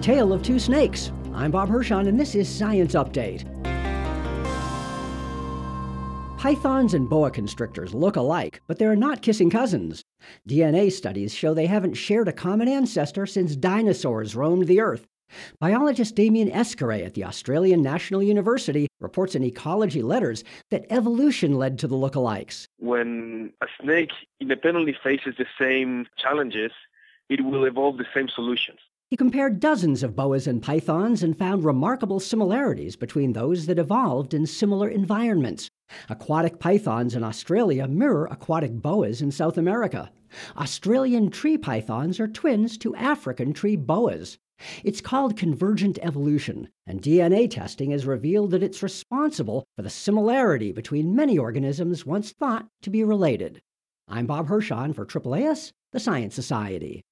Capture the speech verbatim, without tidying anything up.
Tale of Two Snakes. I'm Bob Hirschon, and this is Science Update. Pythons and boa constrictors look alike, but they're not kissing cousins. D N A studies show they haven't shared a common ancestor since dinosaurs roamed the Earth. Biologist Damien Escaray at the Australian National University reports in Ecology Letters that evolution led to the lookalikes. When a snake independently faces the same challenges, it will evolve the same solutions. He compared dozens of boas and pythons and found remarkable similarities between those that evolved in similar environments. Aquatic pythons in Australia mirror aquatic boas in South America. Australian tree pythons are twins to African tree boas. It's called convergent evolution, and D N A testing has revealed that it's responsible for the similarity between many organisms once thought to be related. I'm Bob Hirschon for A A A S, the Science Society.